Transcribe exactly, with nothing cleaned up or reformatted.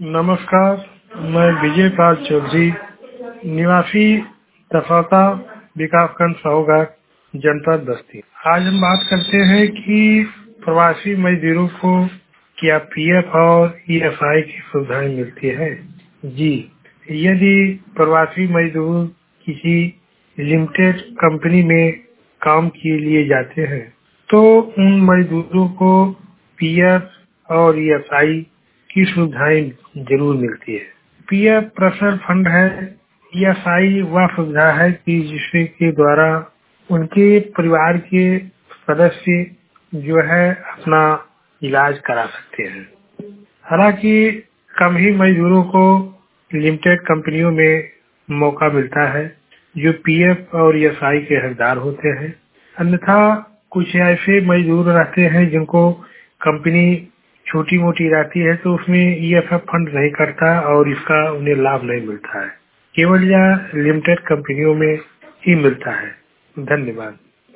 नमस्कार, मैं विजय पाल चौधरी, निवासी दफाता विकासखंड सहोगढ़, जनपद बस्ती। आज हम बात करते हैं कि प्रवासी मजदूरों को क्या पीएफ और ईएसआई की सुविधाएं मिलती है। जी, यदि प्रवासी मजदूर किसी लिमिटेड कंपनी में काम के लिए जाते हैं तो उन मजदूरों को पीएफ और ईएसआई की सुविधाएं जरूर मिलती है। पीएफ पर्सनल फंड है, ईएसआई वह सुविधा है कि जिसके के द्वारा उनके परिवार के सदस्य जो है अपना इलाज करा सकते हैं। हालांकि कम ही मजदूरों को लिमिटेड कंपनियों में मौका मिलता है जो पीएफ और ईएसआई के हकदार होते हैं। अन्यथा कुछ ऐसे मजदूर रहते हैं जिनको कंपनी छोटी मोटी रहती है तो उसमें ईएफएफ फंड नहीं करता और इसका उन्हें लाभ नहीं मिलता है। केवल यह लिमिटेड कंपनियों में ही मिलता है। धन्यवाद।